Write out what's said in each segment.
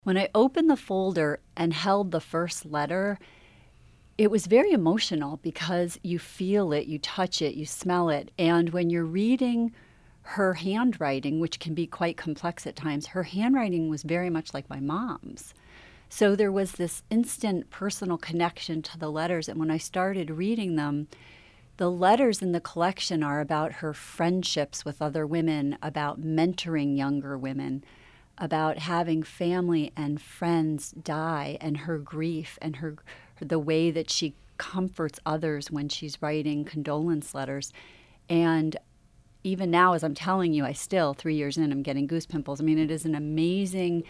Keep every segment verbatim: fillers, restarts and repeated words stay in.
When I opened the folder and held the first letter, it was very emotional because you feel it, you touch it, you smell it. And when you're reading her handwriting, which can be quite complex at times, her handwriting was very much like my mom's. So there was this instant personal connection to the letters. And when I started reading them, the letters in the collection are about her friendships with other women, about mentoring younger women, about having family and friends die, and her grief and her the way that she comforts others when she's writing condolence letters. And even now, as I'm telling you, I still, three years in, I'm getting goose pimples. I mean, it is an amazing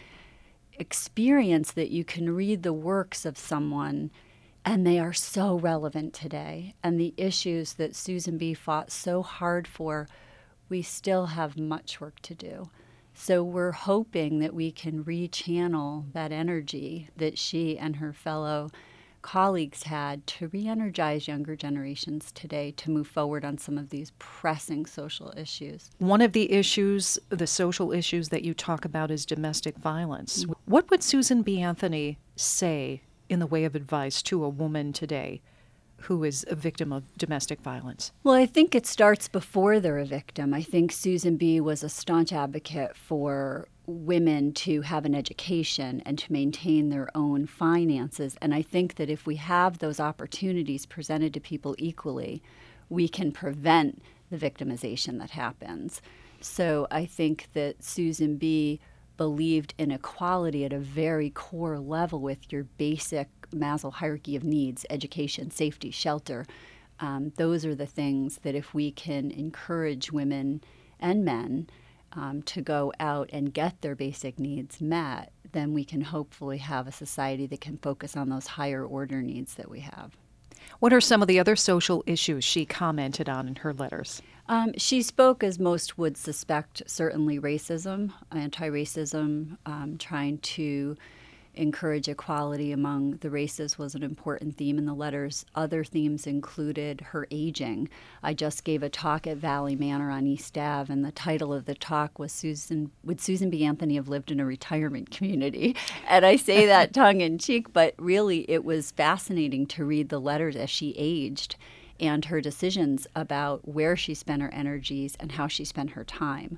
experience that you can read the works of someone and they are so relevant today. And the issues that Susan B. fought so hard for, we still have much work to do. So we're hoping that we can rechannel that energy that she and her fellow colleagues had to re-energize younger generations today to move forward on some of these pressing social issues. One of the issues, the social issues that you talk about is domestic violence. Mm-hmm. What would Susan B. Anthony say in the way of advice to a woman today who is a victim of domestic violence? Well, I think it starts before they're a victim. I think Susan B. was a staunch advocate for women to have an education and to maintain their own finances. And I think that if we have those opportunities presented to people equally, we can prevent the victimization that happens. So I think that Susan B. believed in equality at a very core level with your basic Maslow hierarchy of needs, education, safety, shelter. Um, those are the things that if we can encourage women and men um, to go out and get their basic needs met, then we can hopefully have a society that can focus on those higher order needs that we have. What are some of the other social issues she commented on in her letters? Um, she spoke, as most would suspect, certainly racism, anti-racism, um, trying to encourage equality among the races was an important theme in the letters. Other themes included her aging. I just gave a talk at Valley Manor on East Ave, and the title of the talk was Susan, Would Susan B. Anthony Have Lived in a Retirement Community? And I say that tongue in cheek, but really it was fascinating to read the letters as she aged and her decisions about where she spent her energies and how she spent her time.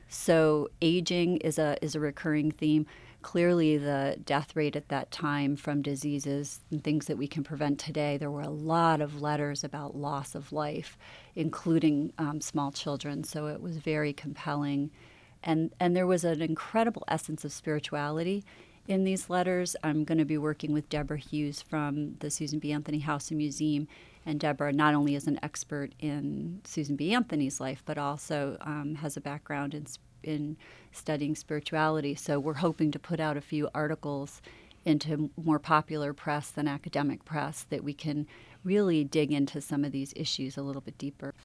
So aging is a is a recurring theme. Clearly, the death rate at that time from diseases and things that we can prevent today, there were a lot of letters about loss of life, including um, small children. So it was very compelling. And, and there was an incredible essence of spirituality in these letters. I'm going to be working with Deborah Hughes from the Susan B. Anthony House and Museum. And Deborah not only is an expert in Susan B. Anthony's life, but also um, has a background in in studying spirituality. So we're hoping to put out a few articles into more popular press than academic press that we can really dig into some of these issues a little bit deeper.